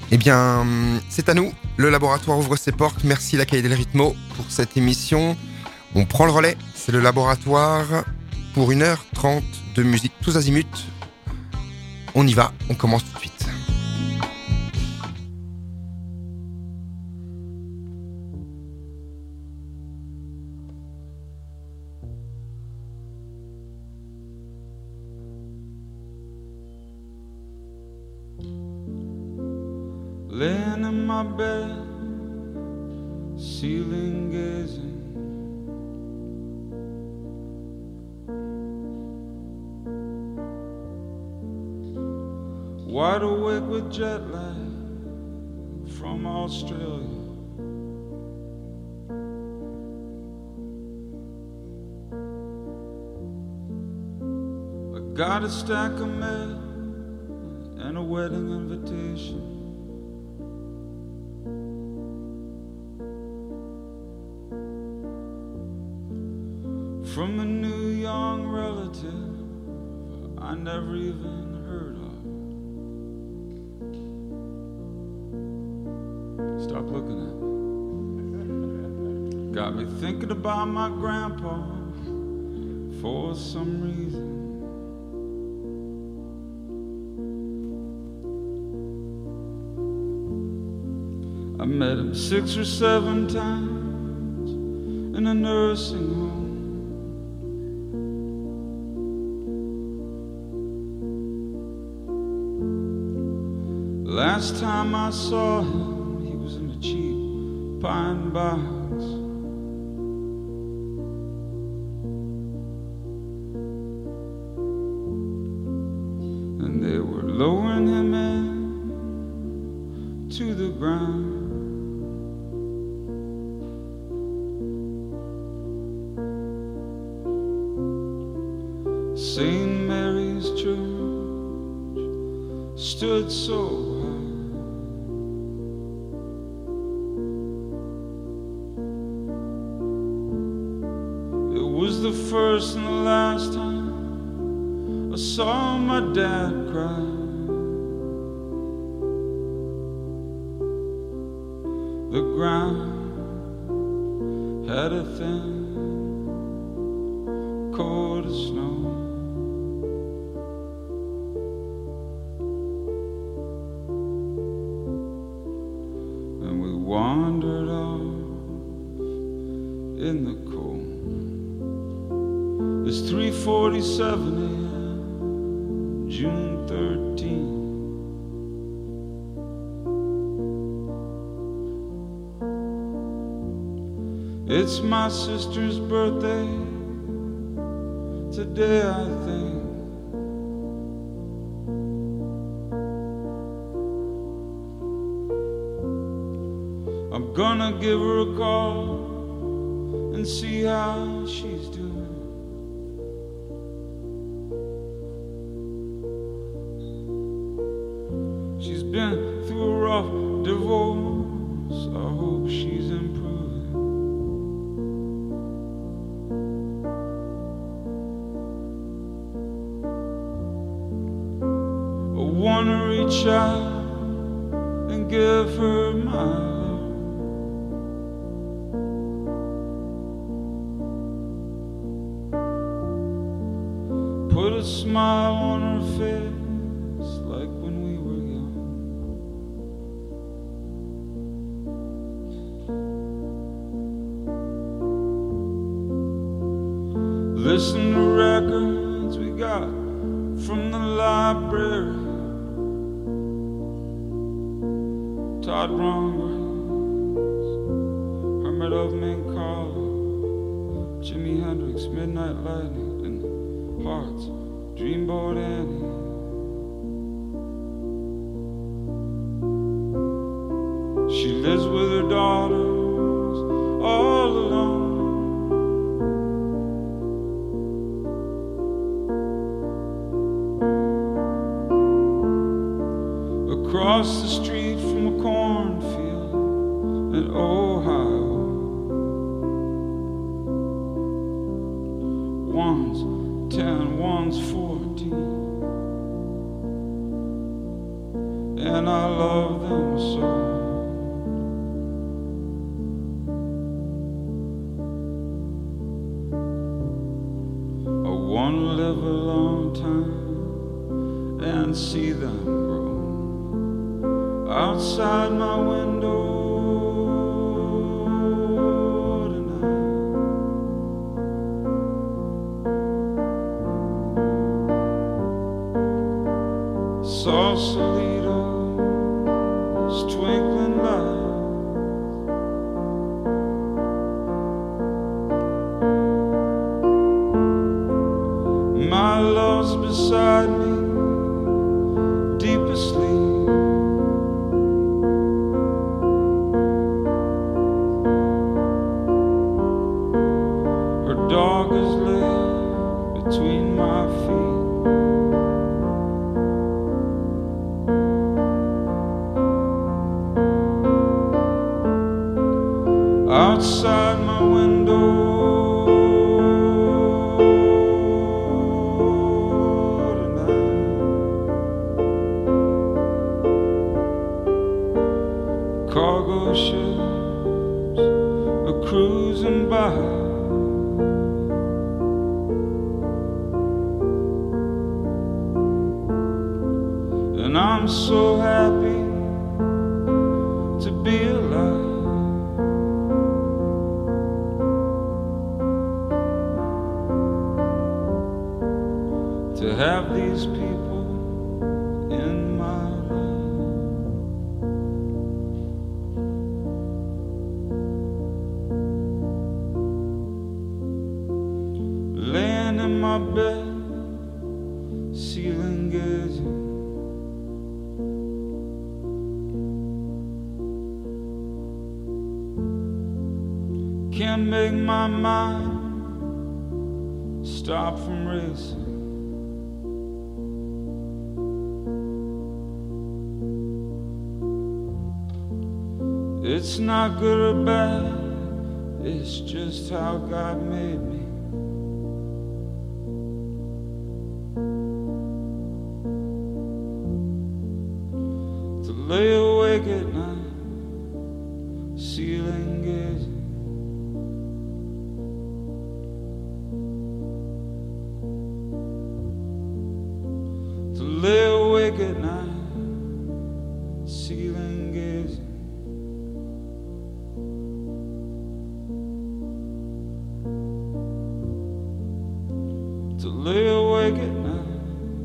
Eh bien, c'est à nous. Le laboratoire ouvre ses portes. Merci la Cahier del Ritmo pour cette émission. On prend le relais. C'est le laboratoire pour 1h30 de musique tous azimuts. On y va. On commence tout de suite. Laying in my bed, ceiling gazing, wide awake with jet lag from Australia. I got a stack of mail and a wedding invitation. From a new young relative I never even heard of. Stop looking at me. Got me thinking about my grandpa for some reason. I met him 6 or 7 times in a nursing home. Last time I saw him, he was in a cheap pine box. And they were lowering him in to the ground. St. Mary's Church stood so the first and the last time I saw my dad cry. The ground had a thin coat of snow. And we wandered off in the cold. It's 3:47 a.m., June 13. It's my sister's birthday today, I think. I'm gonna give her a call and see how she's doing. She's been through a rough divorce. I hope she's improving. I wanna reach out and give her my love. Put a smile on her face like when we were young. Listen to records we got from the library. Todd Rundgren's Hermit of Mancala, Jimi Hendrix, Midnight Lightning, and Hearts, Dreamboat Annie. She lives with her daughters all alone. Across the street from a cornfield in Ohio, one's 10, one's 14. and I love them so. I want to live a long time and see them grow outside my window. Sausalito's twinkling lights, my love's beside me, deep asleep. Her dog is laid between my feet. Outside my window tonight, cargo ships are cruising by, and I'm so happy to be alive. To have these people in my life. Laying in my bed, ceiling gazing, can't make my mind stop from racing. It's not good or bad, it's just how God made me. To lay awake at night, ceiling gazing, to lay awake at night, ceiling gazing. To lay awake at night,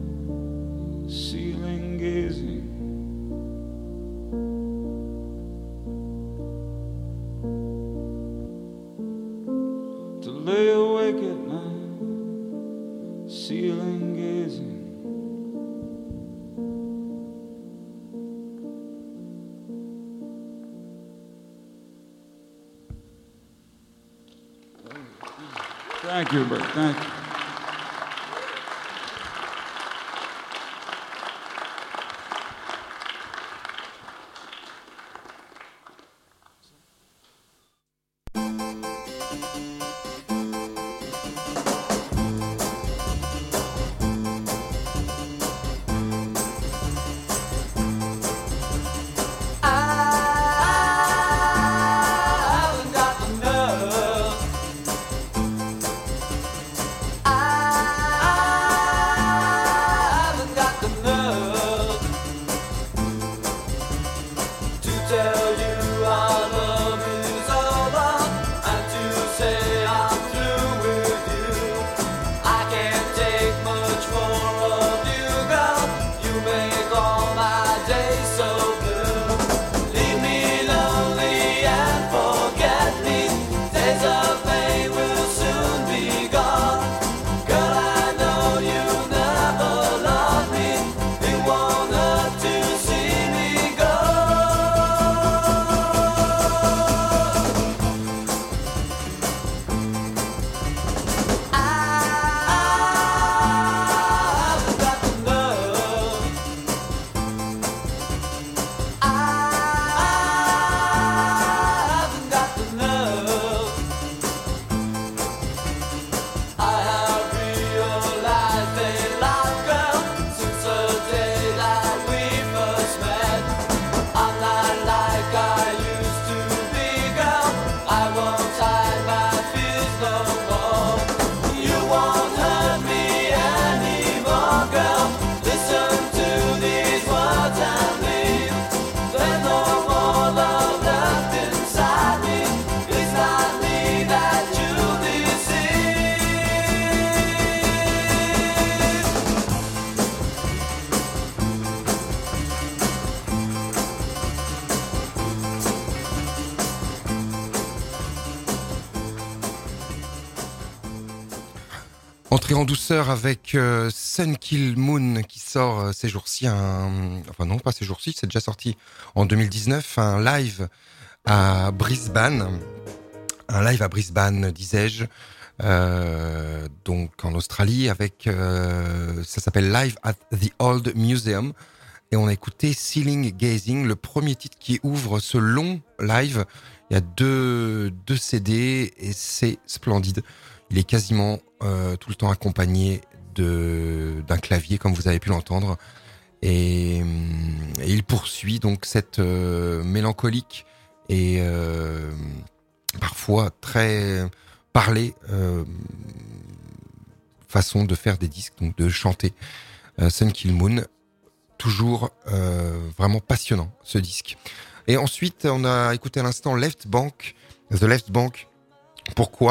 ceiling gazing. To lay awake at night, ceiling gazing. Thank you, Bert. Thank you. Entrée en douceur avec Sun Kill Moon qui sort ces jours-ci, enfin non pas ces jours-ci, c'est déjà sorti en 2019, un live à Brisbane, disais-je, donc en Australie, avec ça s'appelle Live at the Old Museum, et on a écouté Ceiling Gazing, le premier titre qui ouvre ce long live. Il y a deux CD et c'est splendide. Il est quasiment tout le temps accompagné d'un clavier, comme vous avez pu l'entendre, et il poursuit donc cette mélancolique et parfois très parlée façon de faire des disques, donc de chanter. Sun Kill Moon, toujours vraiment passionnant ce disque. Et ensuite on a écouté à l'instant The Left Bank. Pourquoi ?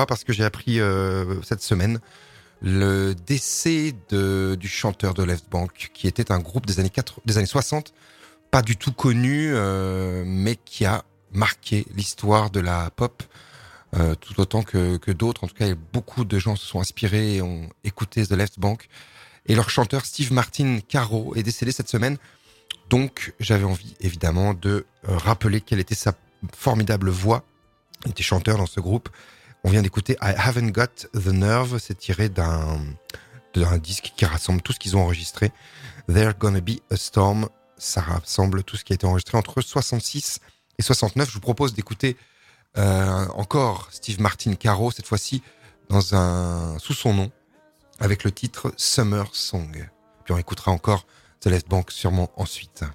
Parce que j'ai appris cette semaine le décès du chanteur de Left Bank, qui était un groupe des années 60, pas du tout connu, mais qui a marqué l'histoire de la pop, tout autant que d'autres. En tout cas, beaucoup de gens se sont inspirés et ont écouté The Left Bank. Et leur chanteur Steve Martin Caro est décédé cette semaine. Donc, j'avais envie, évidemment, de rappeler quelle était sa formidable voix. Il était chanteur dans ce groupe. On vient d'écouter I Haven't Got the Nerve, c'est tiré d'un disque qui rassemble tout ce qu'ils ont enregistré. There's Gonna Be a Storm, ça rassemble tout ce qui a été enregistré entre 66 et 69. Je vous propose d'écouter encore Steve Martin Caro, cette fois-ci sous son nom, avec le titre Summer Song. Puis on écoutera encore The Left Bank sûrement ensuite.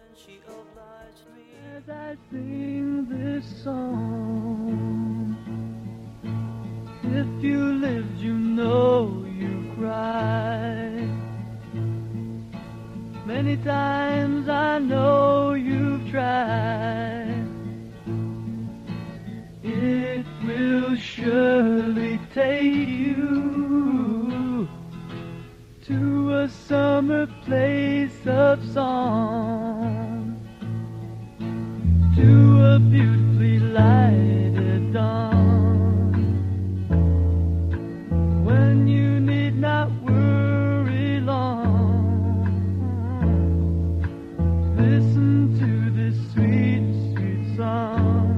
If you lived, you know you cried. Many times I know you've tried. It will surely take you to a summer place of song, to a beautifully lighted dawn. When you need not worry long, listen to this sweet, sweet song.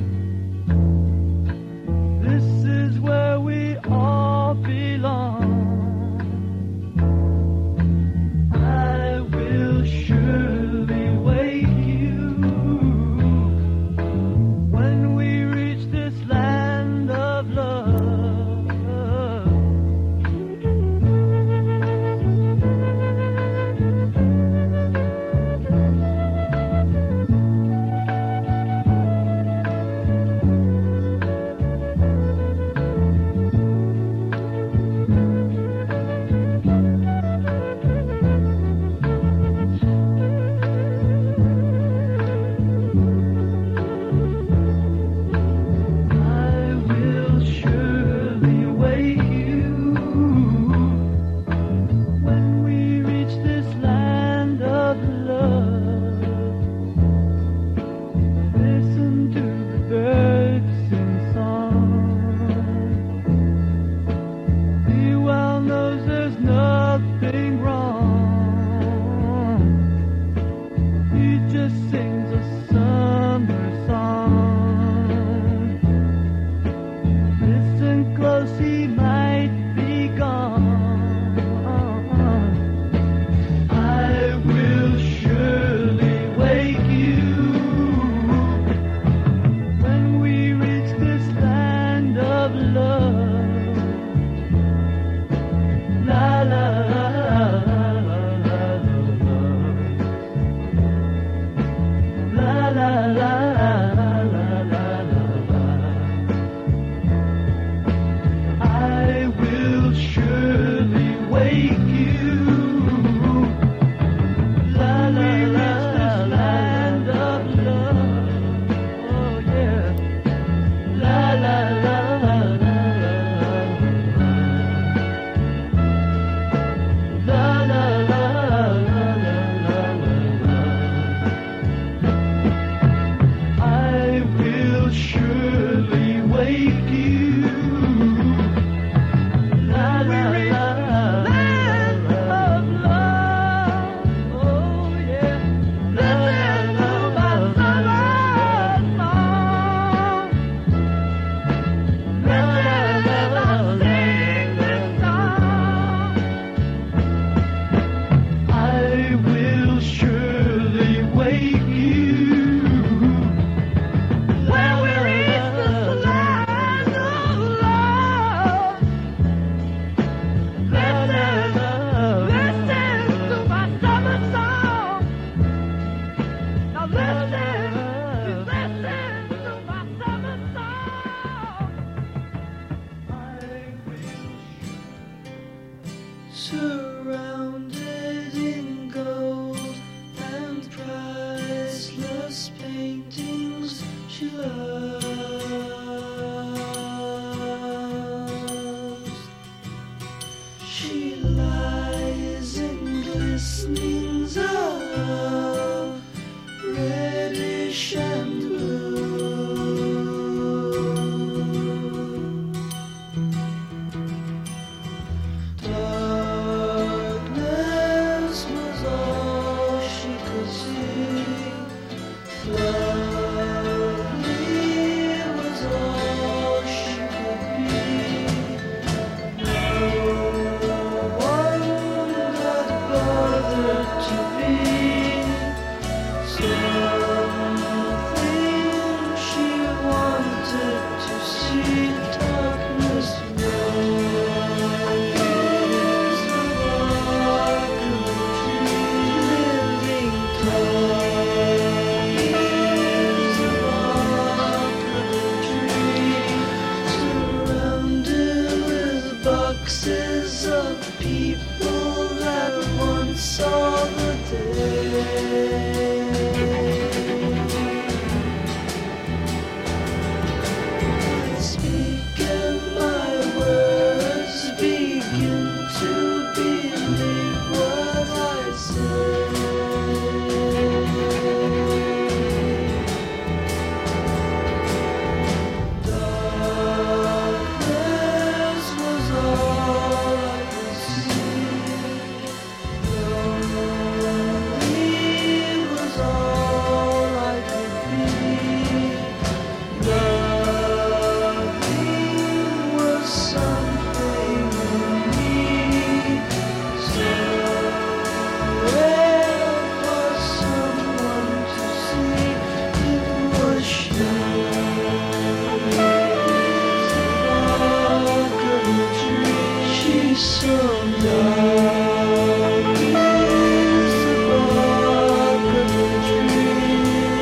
This is where we all belong. I will surely wake you when we surrounded in gold and priceless paintings she loves. She lies in glistenings of reddish and blue. Darkness was all she could see. Lonely was all she could be. No one had bothered to be. Something she wanted to see. Darkness was the bark of a tree. Living color is the bark of a tree. Surrounded with boxes of people that once saw the day. I speak and my words begin to believe what I say. Darkness was all I could see. Lonely was all I could be. Loving was something in me. Somewhere for someone to see. It was she. Bark of a tree. She's so dark. Is the bark of a tree.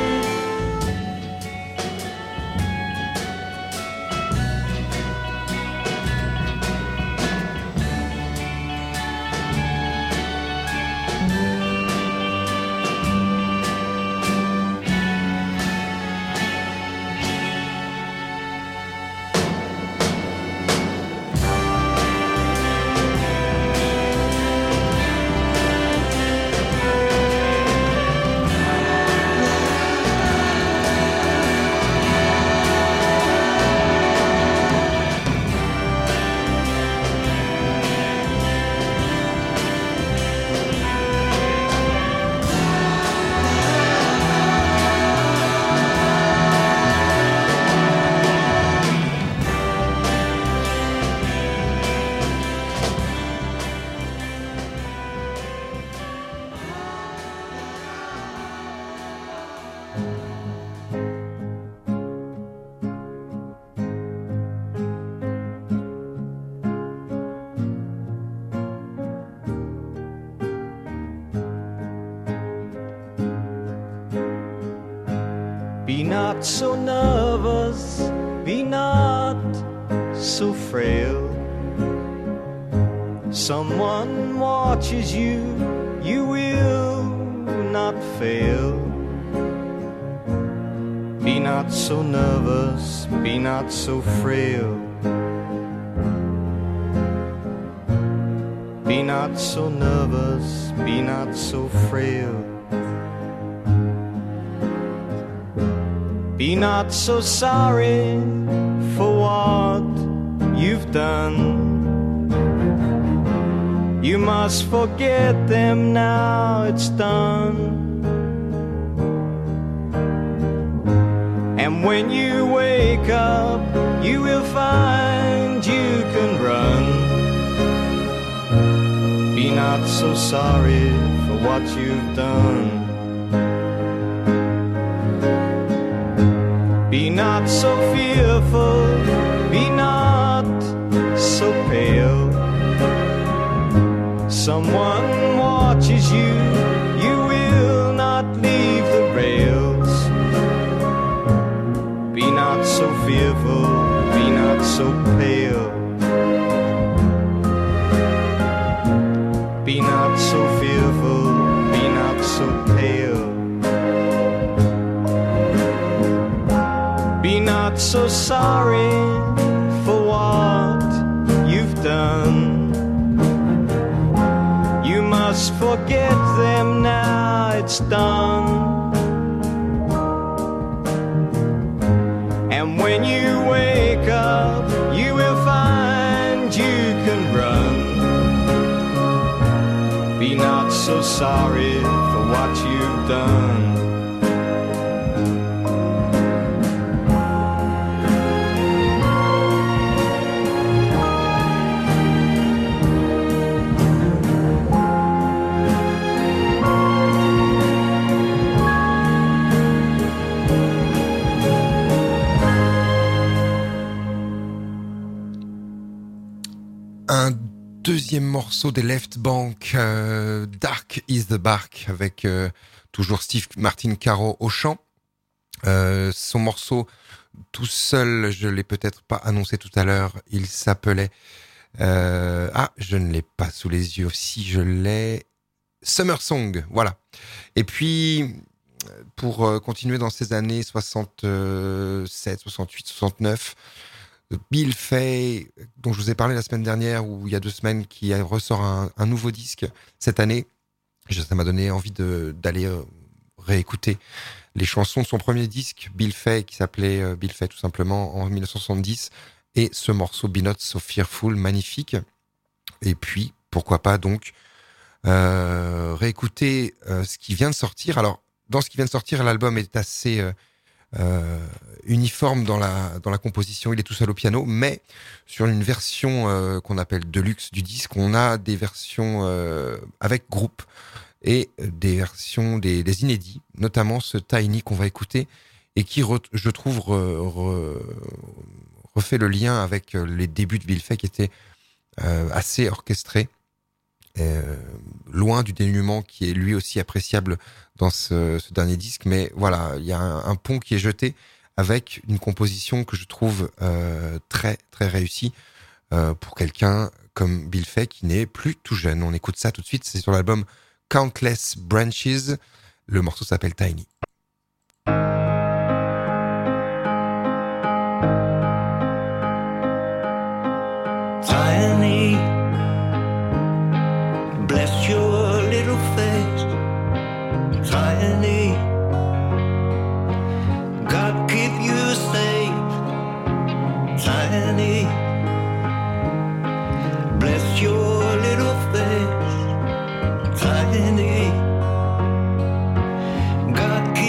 Be not so nervous, be not so frail. Someone watches you, you will not fail. Be not so nervous, be not so frail. Be not so nervous, be not so frail. Be not so sorry for what you've done. You must forget them now, it's done. And when you wake up, you will find you can run. Be not so sorry for what you've done. Be not so fearful, be not so pale. Someone watches you, you will not leave the rails. Be not so fearful, be not so pale. so sorry for what you've done. You must forget them now, it's done. And when you wake up, you will find you can run. Be not so sorry for what you've done. Un deuxième morceau des Left Bank, Dark is the Bark, avec toujours Steve Martin Caro au chant. Son morceau tout seul, je l'ai peut-être pas annoncé tout à l'heure, il s'appelait... je ne l'ai pas sous les yeux, si je l'ai... Summer Song, voilà. Et puis, pour continuer dans ces années 67, 68, 69... Bill Fay, dont je vous ai parlé la semaine dernière, ou il y a 2 semaines, qui ressort un nouveau disque cette année. Ça m'a donné envie d'aller réécouter les chansons de son premier disque, Bill Fay, qui s'appelait Bill Fay tout simplement, en 1970, et ce morceau Be Not So Fearful, magnifique. Et puis, pourquoi pas donc réécouter ce qui vient de sortir. Alors, dans ce qui vient de sortir, l'album est assez... uniforme dans la composition, il est tout seul au piano, mais sur une version qu'on appelle Deluxe du disque, on a des versions avec groupe et des versions des inédits, notamment ce Tiny qu'on va écouter et qui, je trouve, refait le lien avec les débuts de Bill Fay qui étaient assez orchestrés, loin du dénuement qui est lui aussi appréciable dans ce dernier disque, mais voilà, il y a un pont qui est jeté avec une composition que je trouve très très réussie pour quelqu'un comme Bill Fay qui n'est plus tout jeune. On écoute ça tout de suite, c'est sur l'album Countless Branches, le morceau s'appelle Tiny. Tiny, bless your little face. Tiny, God keep you safe. Tiny, bless your little face. Tiny, God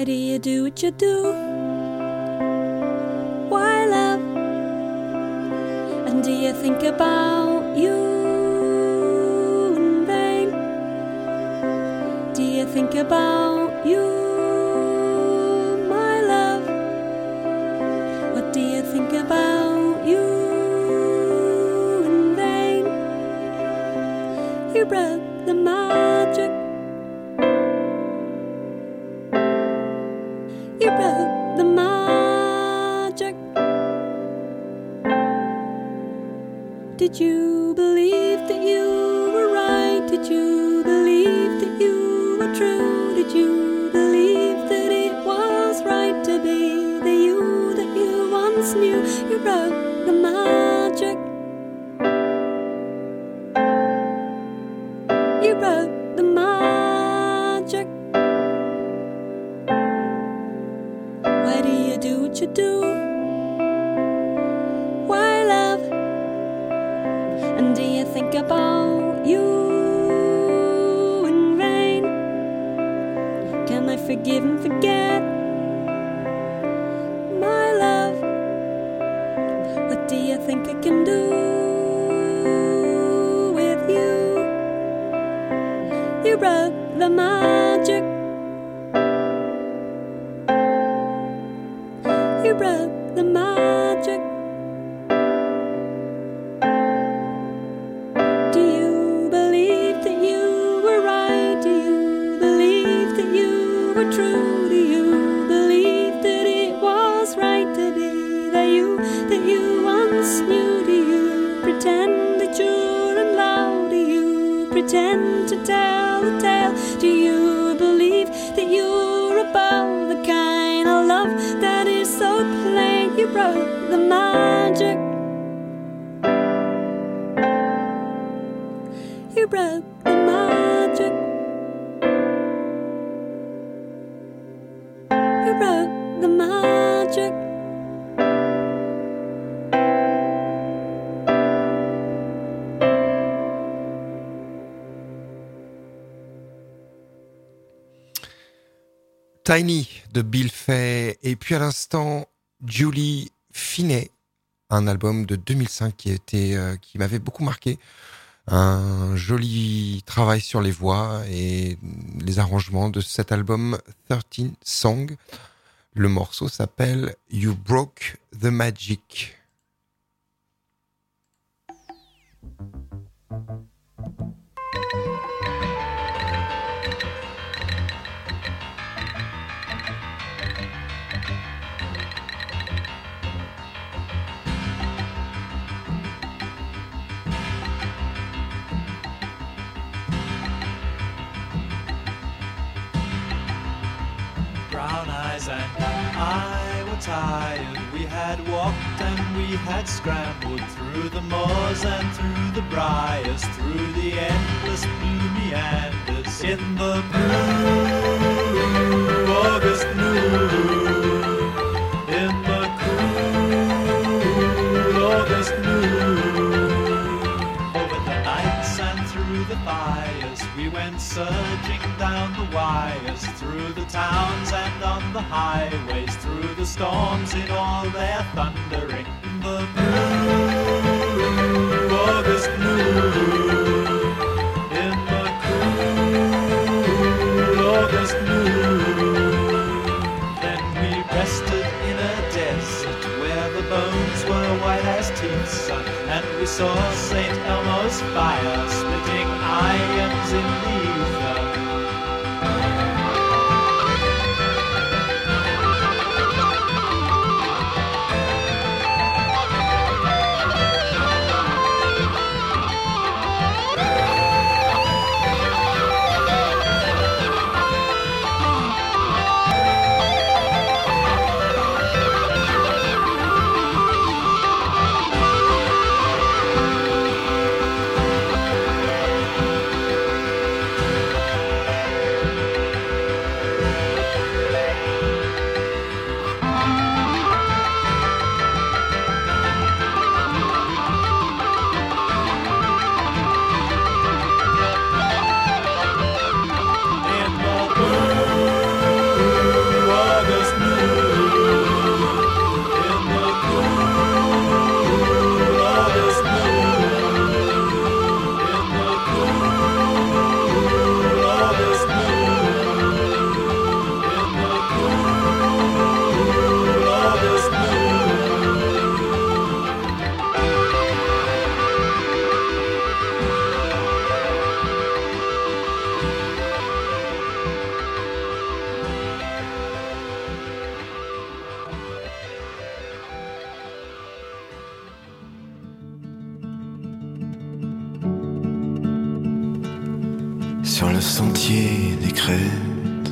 Why do you do what you do? Why, love? And do you think about you in vain? Do you think about you, my love? What do you think about you in vain? You broke the magic. You broke the magic. Did you believe that you were right? Did you believe that you were true? Did you believe that it was right to be the you that you once knew? You broke the magic. You broke the magic. Why do you do what you do? Why, love? And do you think about you in vain? Can I forgive and forget, my love? What do you think I can do with you? You broke the magic. You broke the magic. Do you believe that you were right? Do you believe that you were true? Do you believe that it was right to be the you that you once knew? Do you pretend that you're in love? Do you pretend to tell the tale? Do you believe that you're above the kind of love that is so plain? You broke the magic. You broke the magic. You broke the magic. Tiny de Bill Fay, et puis à l'instant Julie Finney, un album de 2005 qui m'avait beaucoup marqué. Un joli travail sur les voix et les arrangements de cet album 13 Songs. Le morceau s'appelle You Broke the Magic. Brown eyes and I were tired. We had walked and we had scrambled through the moors and through the briars, through the endless blue meanders in the blue August noon, in the cool August noon. Over the nights and through the fires, we went surging down the wires, through the towns and on the highways, through the storms in all their thundering. The blue August noon, in the cool August noon. Then we rested in a desert where the bones were white as teeth, son, and we saw St. Elmo's fire splitting irons in the ether. Sur le sentier des crêtes,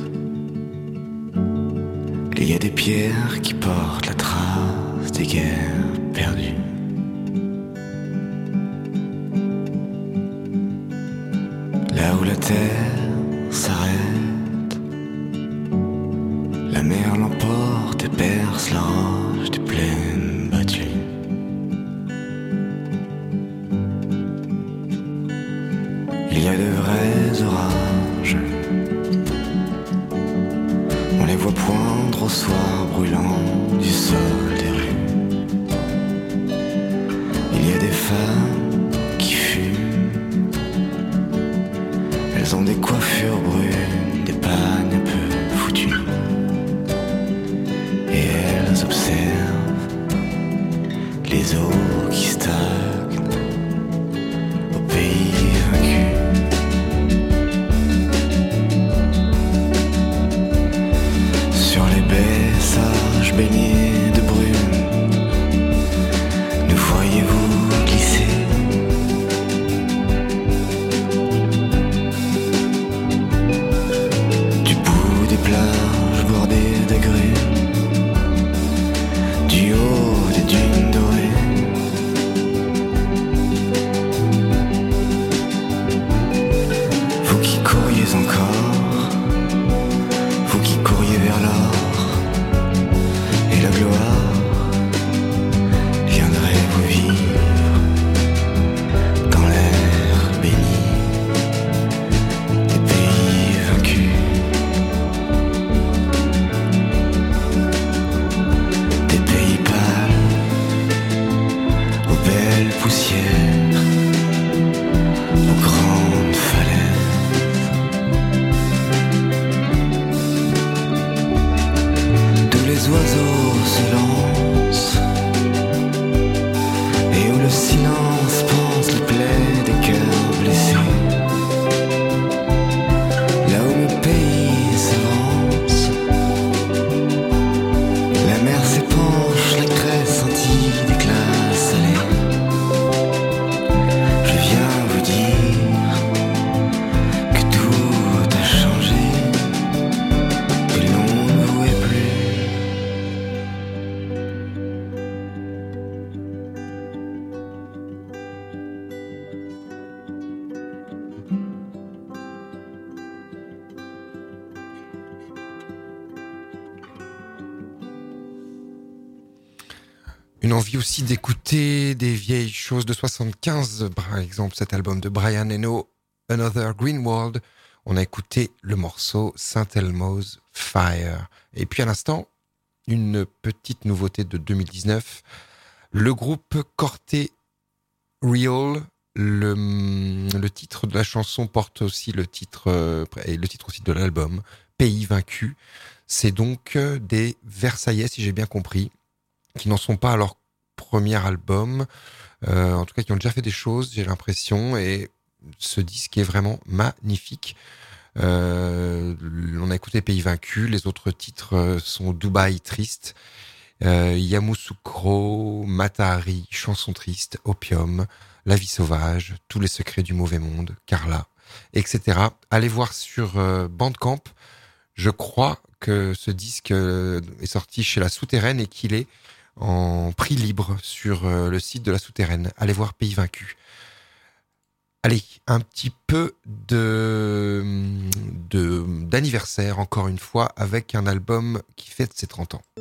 il y a des pierres qui portent la trace des guerres perdues. Là où la terre s'arrête, la mer l'emporte et perce la roche des plaines battues. Il y a de vrais orages, on les voit poindre au soir brûlant du sol des rues. Il y a des femmes qui fument, elles ont des coiffures brunes, des pagnes un peu foutues, et elles observent les eaux qui stagnent au pays vaincu. Sur les baies sages baignées de brume, nous voyez-vous glisser. Du bout des plages bordées d'agrumes, du haut des dunes dorées, vous qui courriez encore, vous qui courriez vers l'or et la gloire, viendrez vous vivre dans l'air béni des pays vaincus, des pays pâles aux belles poussières, aux grandes falaises. Tous les oiseaux se lancent, et où le silence pense les plaies des cœurs blessés. Là où mon pays s'avance, la mer s'épanche, la craie scintille d'éclats salés. Je viens vous dire que tout a changé, que l'on ne vous est plus. Une envie aussi d'écouter des vieilles choses de 75, par exemple cet album de Brian Eno, Another Green World. On a écouté le morceau St. Elmo's Fire. Et puis à l'instant, une petite nouveauté de 2019, le groupe Corte Real. Le titre de la chanson porte aussi le titre aussi de l'album, Pays vaincu. C'est donc des Versaillais, si j'ai bien compris, qui n'en sont pas à leur premier album, en tout cas qui ont déjà fait des choses, j'ai l'impression, et ce disque est vraiment magnifique. On a écouté Pays vaincu, les autres titres sont Dubaï triste, Yamoussoukro, Matahari, Chanson triste, Opium, La vie sauvage, Tous les secrets du mauvais monde, Carla, etc. Allez voir sur Bandcamp, je crois que ce disque est sorti chez La Souterraine et qu'il est en prix libre sur le site de La Souterraine. Allez voir Pays vaincu. Allez, un petit peu d'anniversaire, encore une fois, avec un album qui fête ses 30 ans.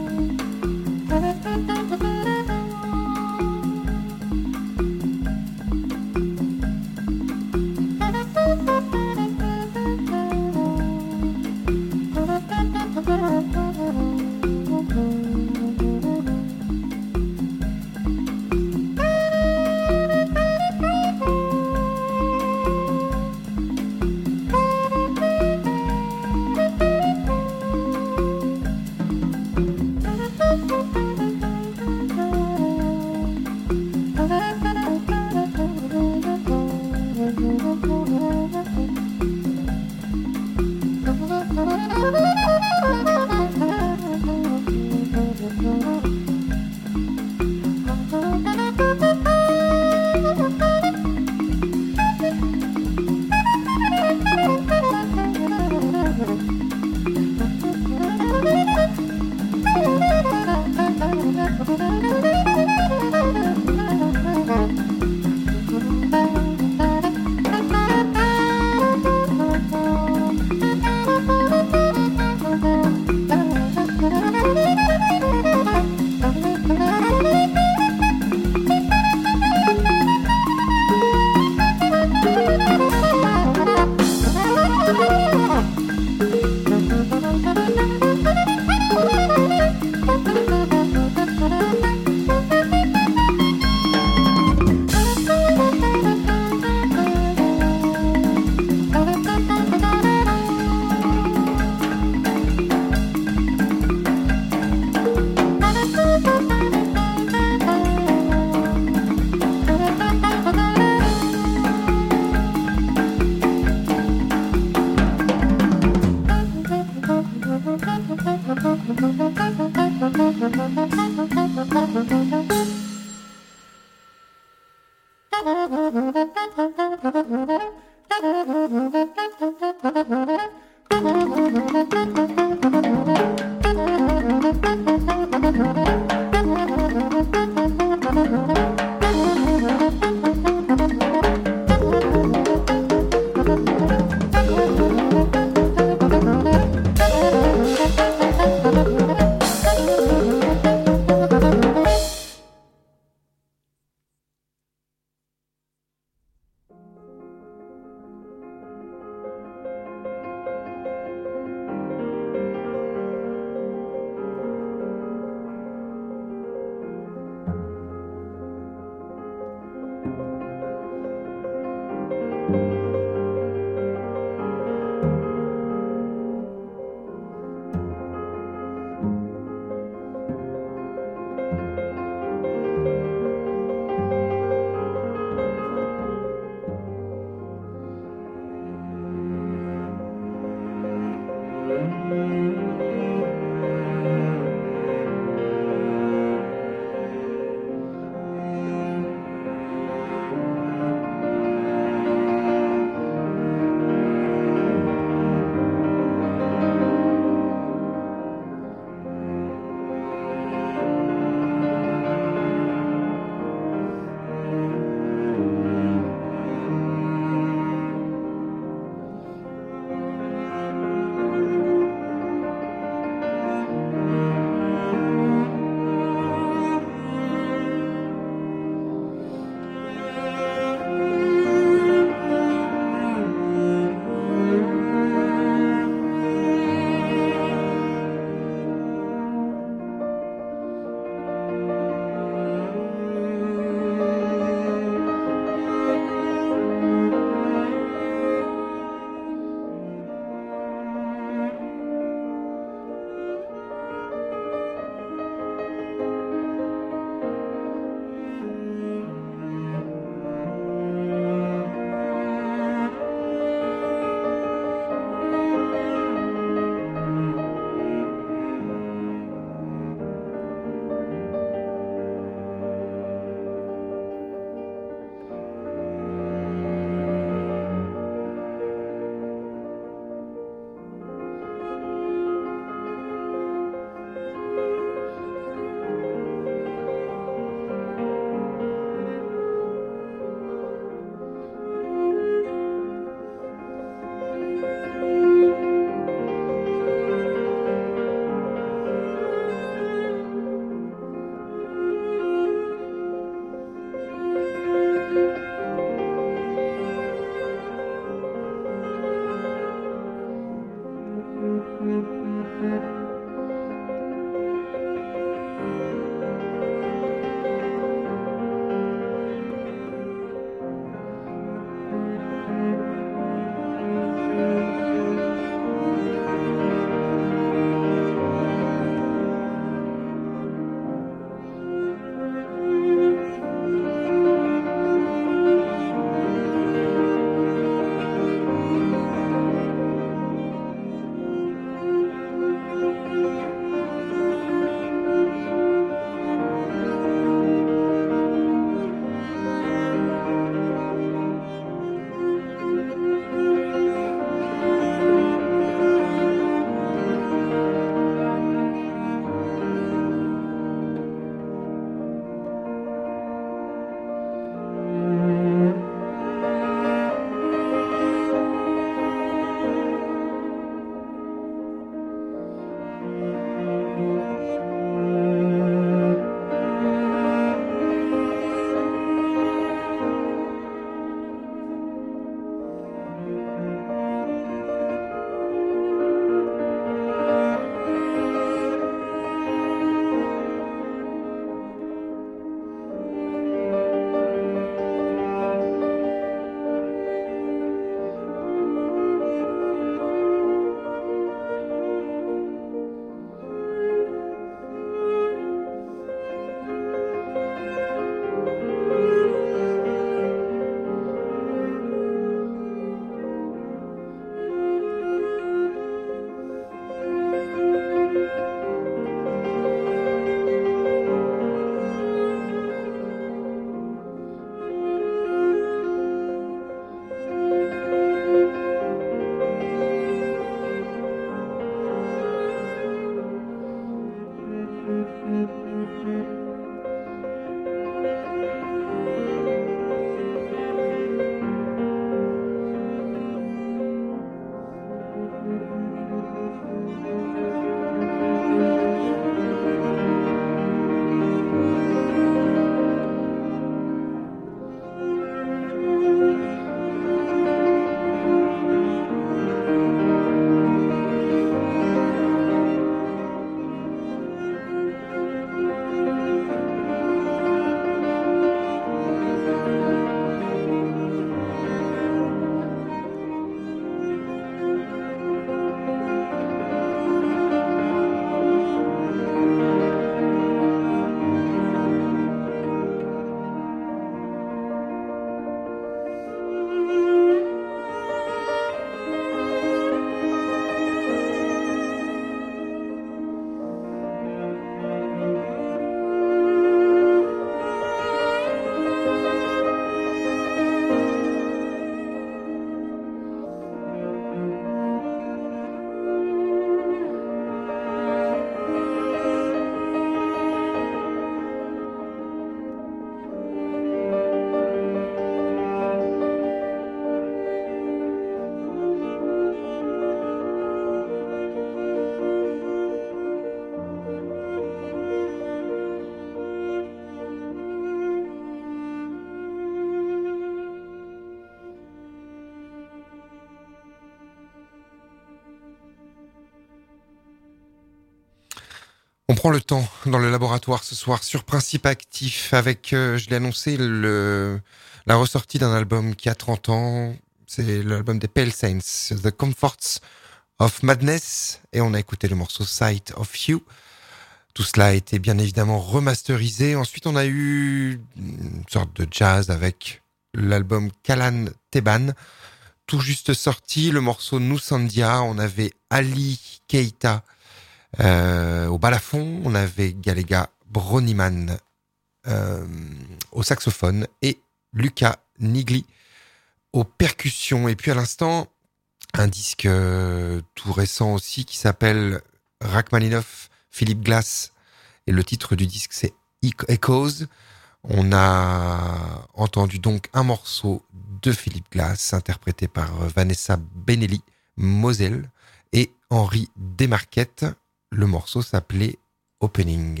On prend le temps dans le laboratoire ce soir sur Principe Actif avec, je l'ai annoncé, la ressortie d'un album qui a 30 ans. C'est l'album des Pale Saints, The Comforts of Madness, et on a écouté le morceau Sight of You. Tout cela a été bien évidemment remasterisé. Ensuite, on a eu une sorte de jazz avec l'album Kalan Teban, tout juste sorti. Le morceau Nusandia, on avait Ali Keita au balafon, on avait Galega Broniman au saxophone et Lucas Nigli aux percussions. Et puis à l'instant, un disque tout récent aussi qui s'appelle Rachmaninoff, Philip Glass, et le titre du disque c'est Echoes. On a entendu donc un morceau de Philip Glass interprété par Vanessa Benelli, Moselle, et Henri Desmarquettes. Le morceau s'appelait Opening.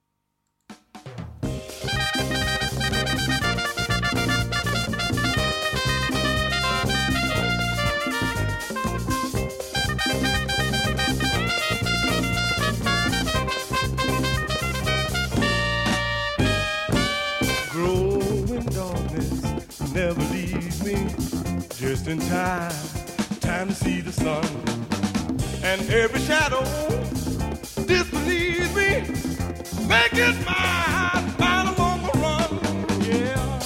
Never leaves me just in time to see the sun. And every shadow disbelieves me, make it mine, find them on the run, yeah.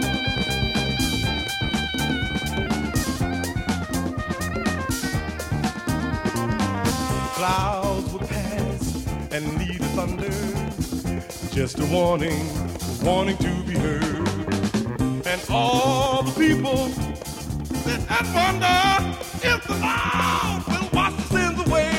Clouds will pass and leave the thunder, just a warning to be heard. And all the people sit and wonder if the Lord will wash the sins away.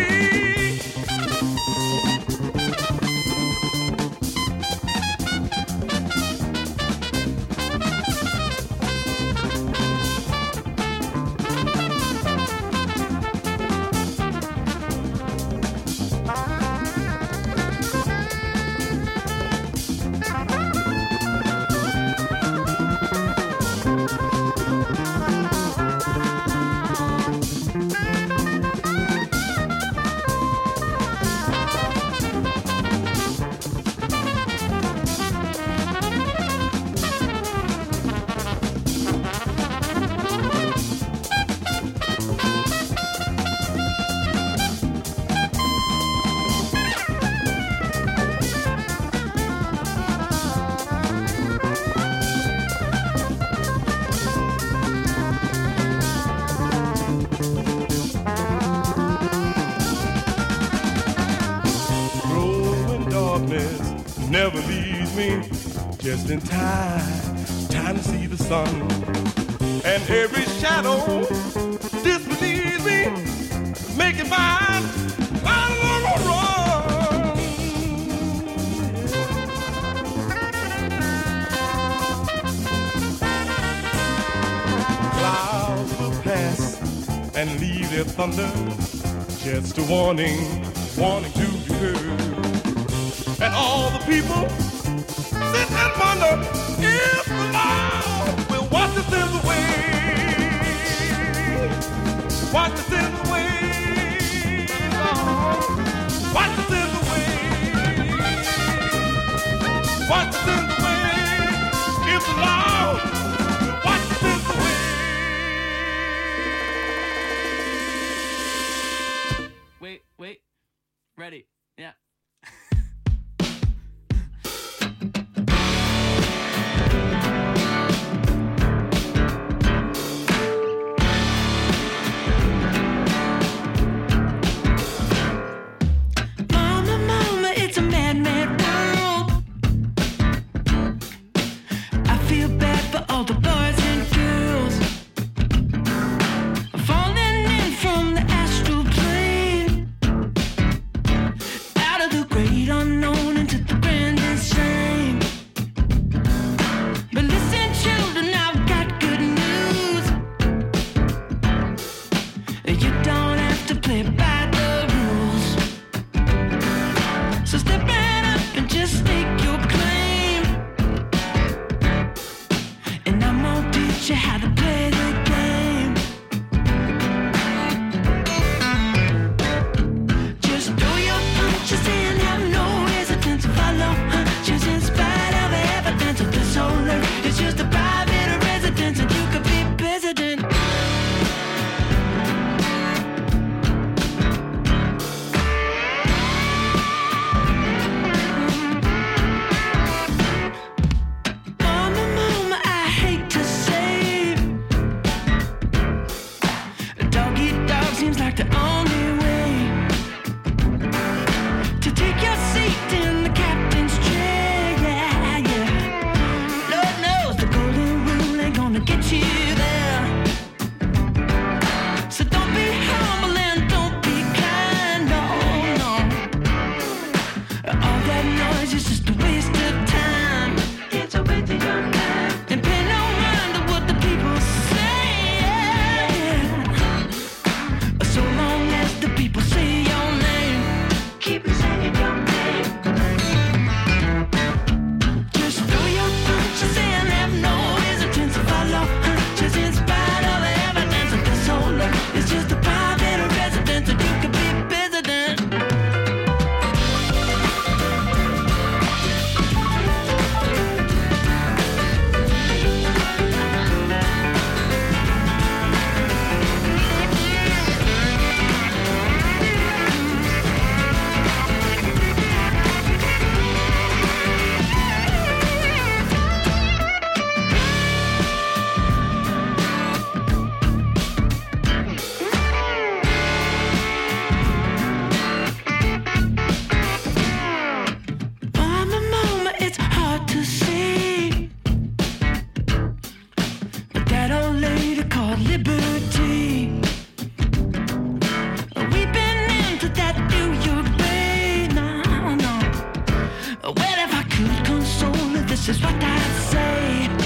Never leaves me just in time to see the sun. And every shadow disbelieves me, make it mine, I'm gonna run. Clouds will pass and leave their thunder, just a warning to be heard. And all the people sit and wonder if the Lord will wash the sins away. Wash the sins away, Lord. Wash the sins away. Wash the sins away. If the Lord will wash the sins away. Wait. Ready. Yeah. Mama, it's a mad, mad world. this is what I say.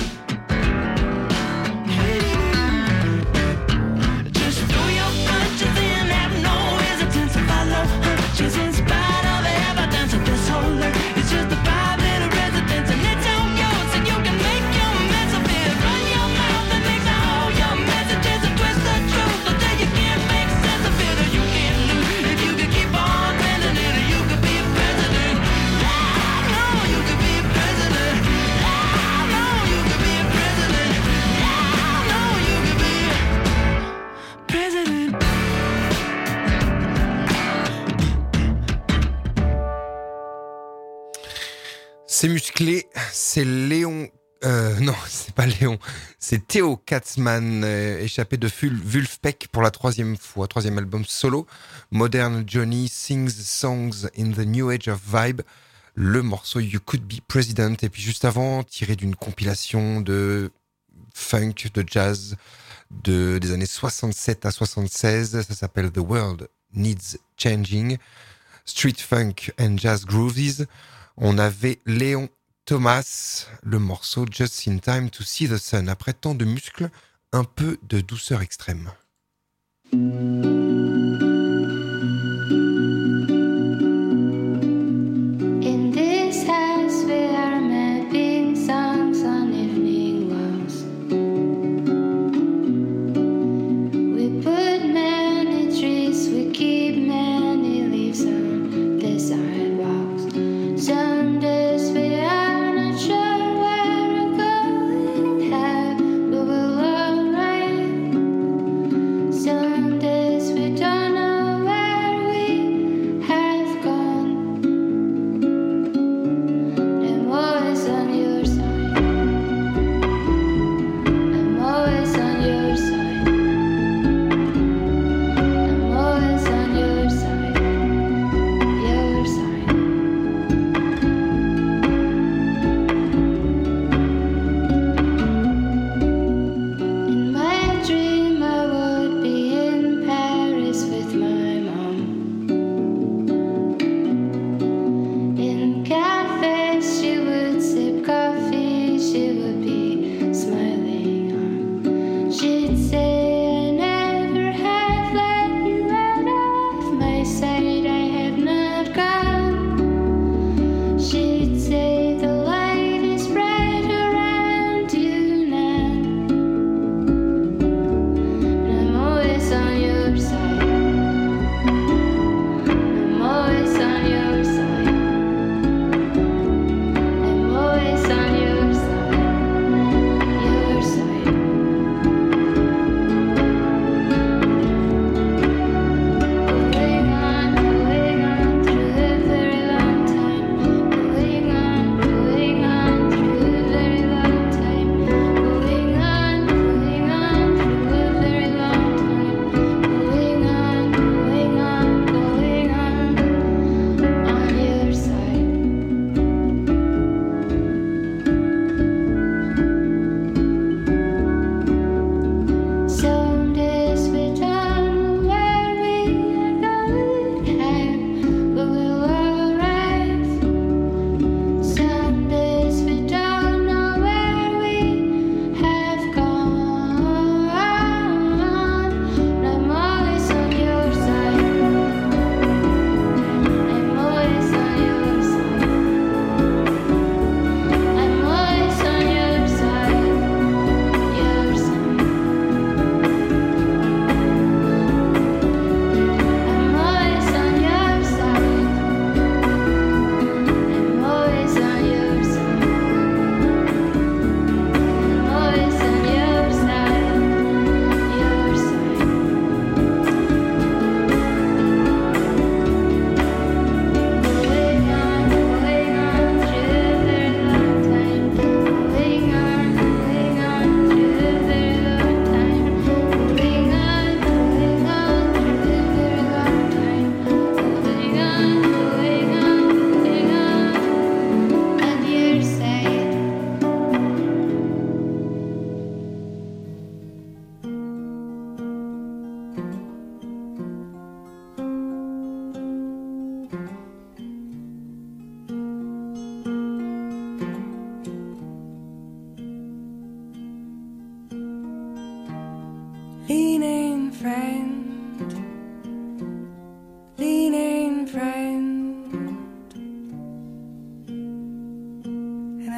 Just throw your punches in, have no hesitance to follow hunches in spite of the evidence of this whole earth. It's just a private little residence and it's all yours, and you can make your mess of it. Run your mouth and mix all your messages and twist the truth until you can't make sense of it, or you can't lose. If you could keep on bending it, or you could be a president. I know you could be a president. I know you could be a president. I know you could be a president. C'est musclé, c'est Léon. Non, c'est pas Léon, c'est Theo Katzmann, échappé de Vulfpeck pour la troisième album solo. Modern Johnny sings songs in the new age of vibe. Le morceau You Could Be President, et puis juste avant, tiré d'une compilation de funk, de jazz des années 67 à 76. Ça s'appelle The World Needs Changing, Street Funk and Jazz Groovies. On avait Léon Thomas, le morceau Just in Time to See the Sun. Après tant de muscles, un peu de douceur extrême. In this house we are mapping songs on evening walls. We put many trees, we keep many leaves on the sidewalks. Some days we are not sure where we're going, how we will alright. Some days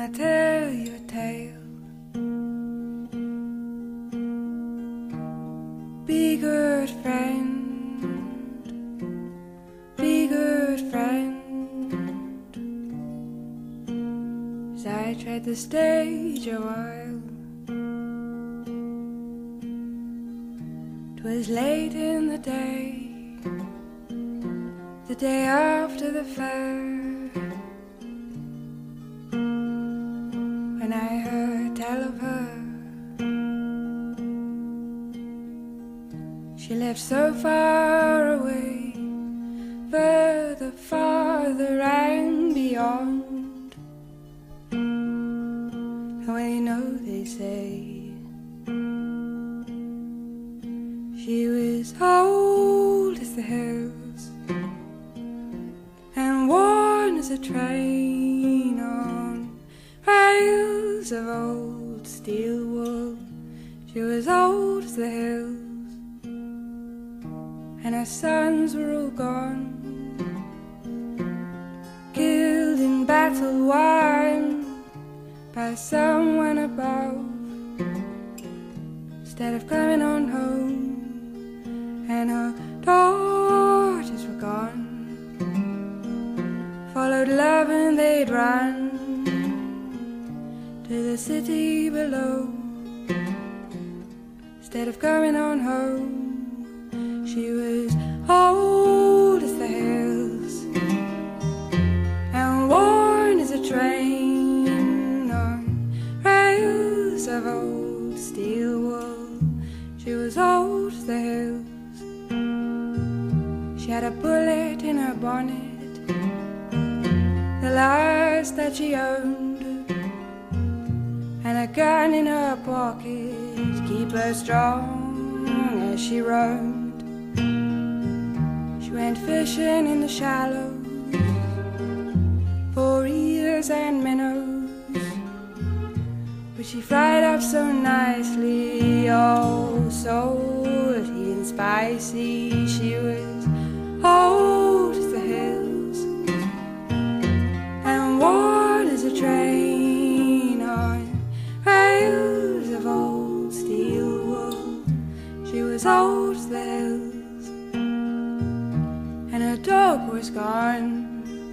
I tell you a tale. Be good friend, be good friend. As I tread the stage a while, 'twas late in the day after the fair, when I heard tell of her. She lived so far away, further, farther and beyond. And well, you know they say she was old as the hills and worn as a train on rails of old steel wool. She was old as the hills, and her sons were all gone, killed in battle won by someone above. Instead of coming on home, and her daughters were gone, followed love and they'd run to the city below. Instead of coming on home, she was old as the hills and worn as a train on rails of old steel wool. She was old as the hills. She had a bullet in her bonnet, the last that she owned, and a gun in her pocket to keep her strong as she roamed. Went fishing in the shallows for eels and minnows, which she fried up so nicely, oh, salty and spicy. She was old as the hills and worn as a train on rails of old steel wool. She was old as the hills, and her dog was gone,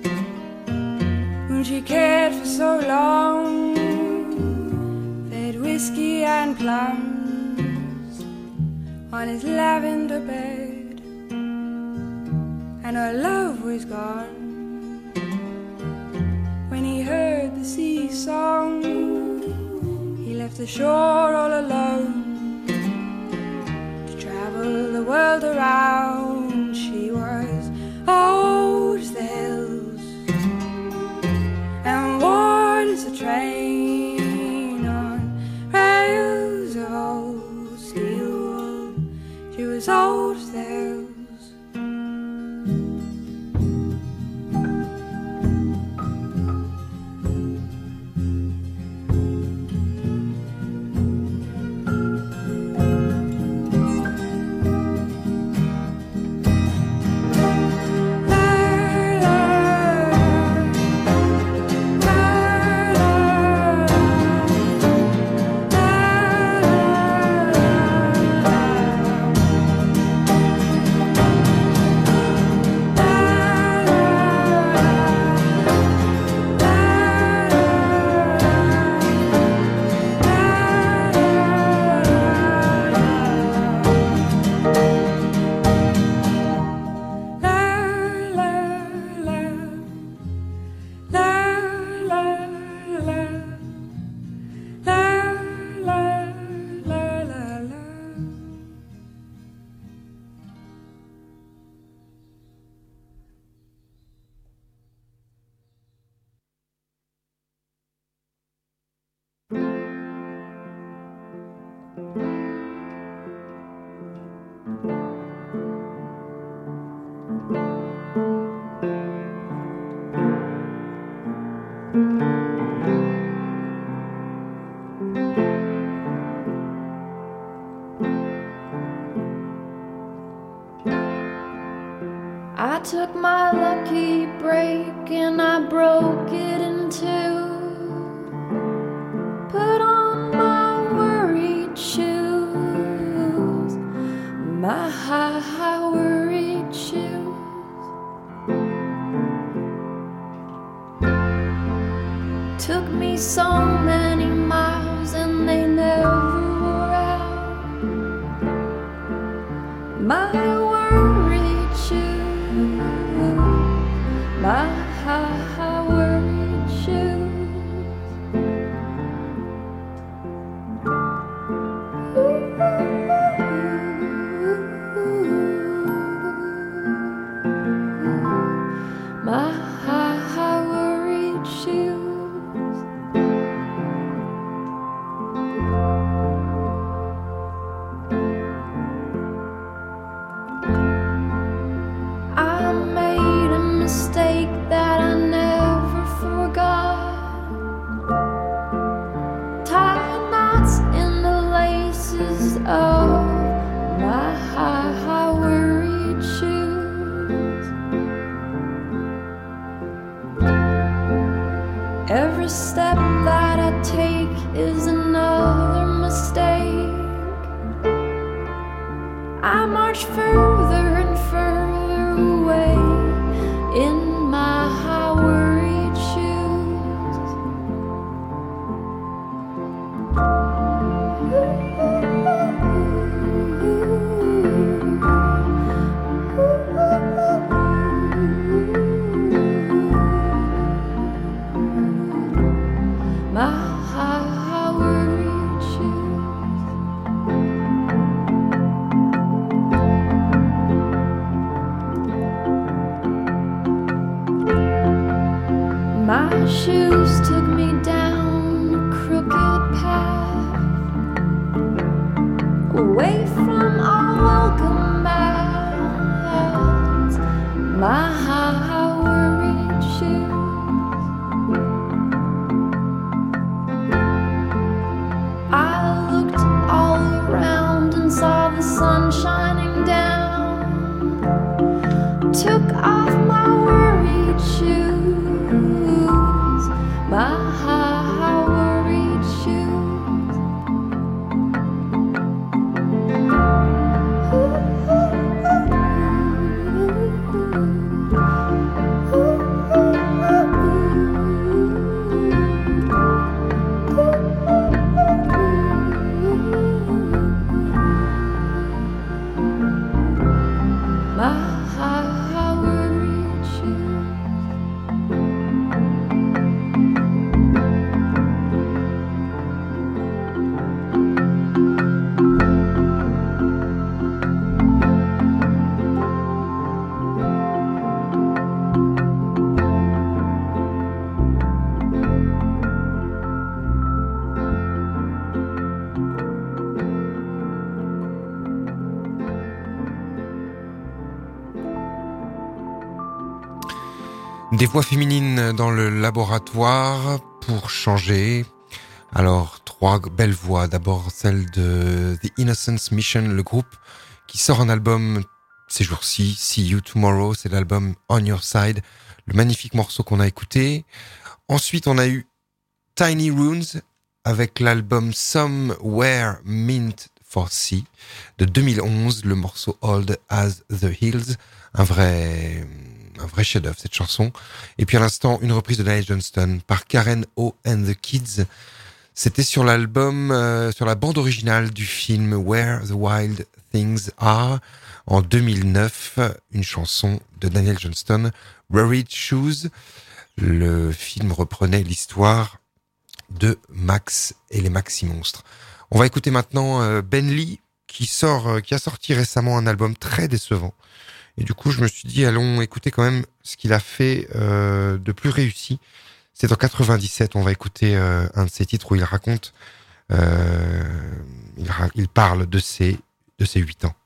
whom she cared for so long, fed whiskey and plums on his lavender bed. And her love was gone when he heard the sea song. He left the shore all alone to travel the world around. She was old as the hills and worn as a train on rails of old steel wool. She was old as the hills. I took my lucky break and I broke it in two. so many miles and they never wore out. My worried shoes, my high worried shoes. My high worried shoes. I made a mistake that I never forgot. Tied knots in the laces of my high worried shoes. Every step that I take is another mistake. I march further and further away in my high worried shoes. My high worried shoes. My shoes took me down a crooked path, away from all welcome paths. My high worried shoes. I looked all around and saw the sun shining down. Took off my worried shoes, my high worried shoes. My high worried shoes. Des voix féminines dans le laboratoire pour changer. Alors, 3 belles voix. D'abord, celle de The Innocence Mission, le groupe qui sort un album ces jours-ci, See You Tomorrow, c'est l'album On Your Side, le magnifique morceau qu'on a écouté. Ensuite, on a eu Tiny Runes avec l'album Somewhere Meant for Sea de 2011, le morceau Old as the Hills, un vrai chef-d'œuvre cette chanson. Et puis à l'instant, une reprise de Daniel Johnston par Karen O and the Kids. C'était sur l'album, sur la bande originale du film Where the Wild Things Are en 2009, une chanson de Daniel Johnston, Worried Shoes. Le film reprenait l'histoire de Max et les Maxi Monstres. On va écouter maintenant Ben Lee qui a sorti récemment un album très décevant. Et du coup, je me suis dit, allons écouter quand même ce qu'il a fait de plus réussi. C'est en 97, on va écouter un de ses titres où il raconte, il parle de ses 8 ans.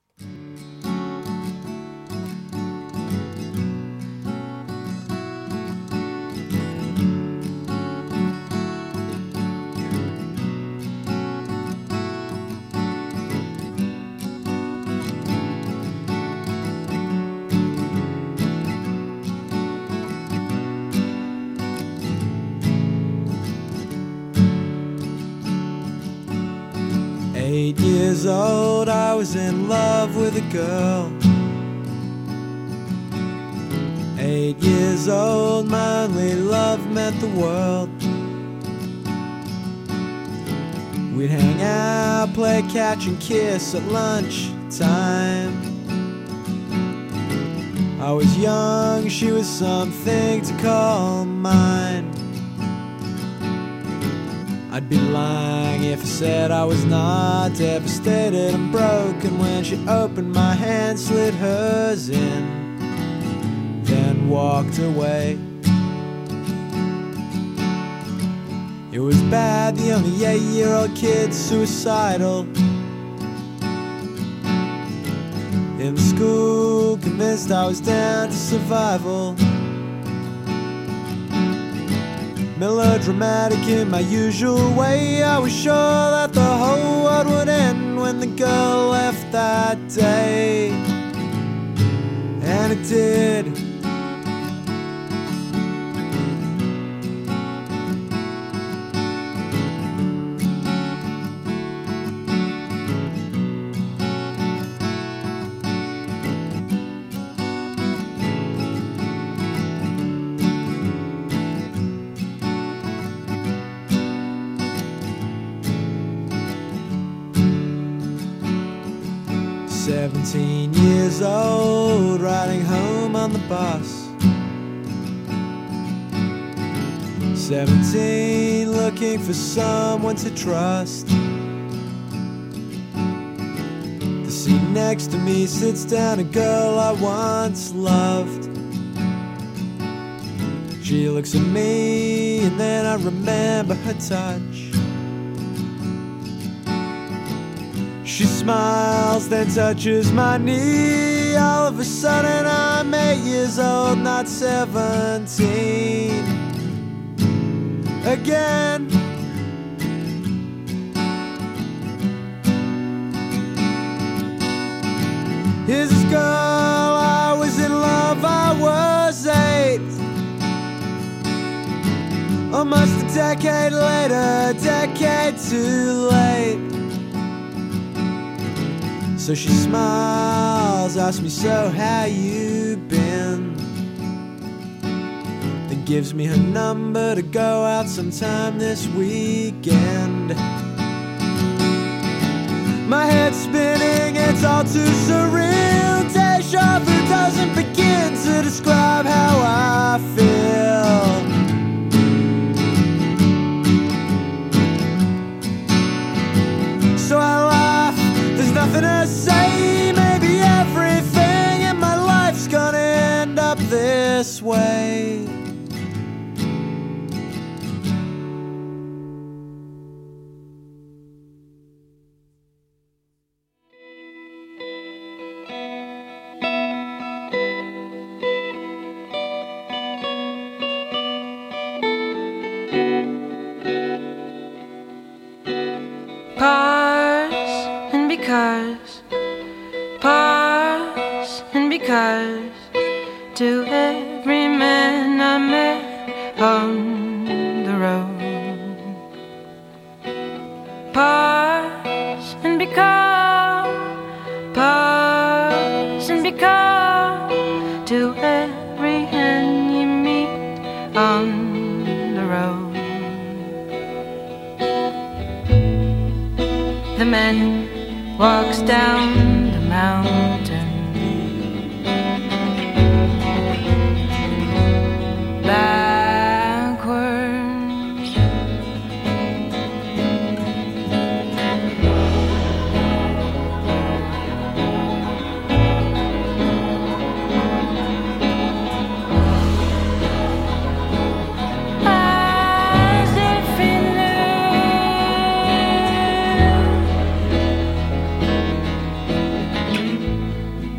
Years old, I was in love with a girl. 8 years old, my only love meant the world. We'd hang out, play catch and kiss at lunch time. I was young, she was something to call mine. I'd be lying if I said I was not devastated and broken when she opened my hand, slid hers in, then walked away. It was bad, the only 8-year-old kid suicidal. In school, convinced I was down to survival. Melodramatic in my usual way, I was sure that the whole world would end when the girl left that day. And it did. Years old, riding home on the bus. 17, looking for someone to trust. The seat next to me sits down a girl I once loved. She looks at me and then I remember her touch. She smiles, then touches my knee. All of a sudden I'm 8 years old, not 17 again. Here's this girl, I was in love, I was 8. Almost a decade later, a decade too late. So she smiles, asks me, so how you been? Then gives me her number to go out sometime this weekend. My head's spinning, it's all too surreal. Deja vu doesn't begin to describe how I feel. So I laugh, there's nothing to say. Maybe everything in my life's gonna end up this way. Pause and because to every man I met on the road. Pause and because to every hand you meet on the road. The man walks down the mountain backwards. As if he knew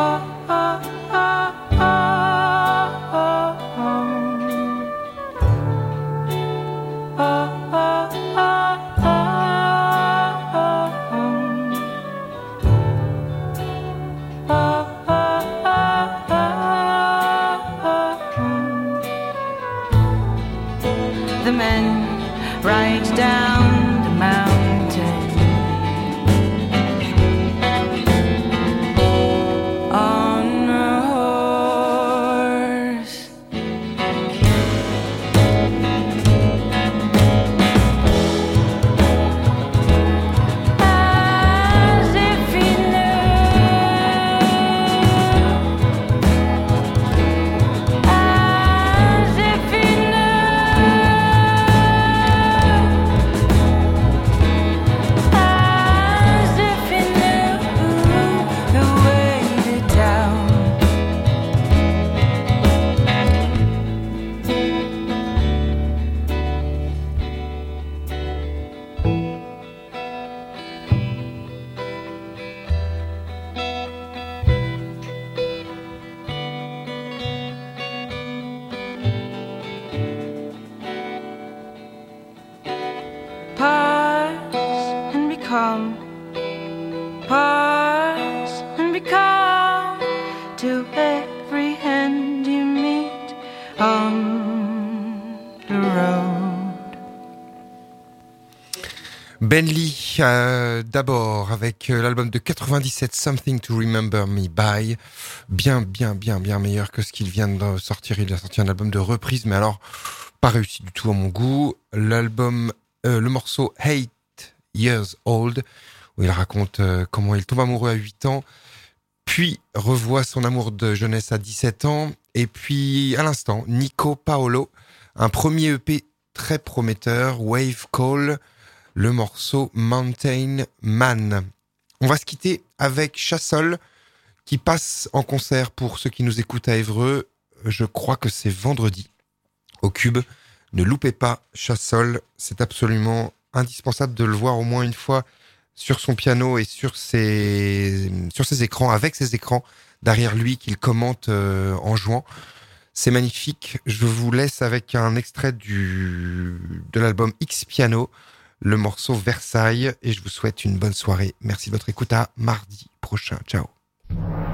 The men ride down the mountain on a horse. As if he as if he as if he knew the way to town. Pause and become, pause and become to every hand you meet on the road. Ben Lee, d'abord, avec l'album de 97, Something to Remember Me By. Bien meilleur que ce qu'il vient de sortir. Il a sorti un album de reprise, mais alors, pas réussi du tout à mon goût. L'album, le morceau 8 Years Old, où il raconte comment il tombe amoureux à 8 ans, puis revoit son amour de jeunesse à 17 ans, et puis, à l'instant, Nico Paolo, un premier EP très prometteur, Wave Call, le morceau Mountain Man. On va se quitter avec Chassol, qui passe en concert pour ceux qui nous écoutent à Évreux. Je crois que c'est vendredi, au Cube. Ne loupez pas Chassol, c'est absolument indispensable de le voir au moins une fois sur son piano et sur ses écrans, avec ses écrans derrière lui qu'il commente en jouant. C'est magnifique. Je vous laisse avec un extrait de l'album X Piano, le morceau Versailles, et je vous souhaite une bonne soirée. Merci de votre écoute, à mardi prochain. Ciao.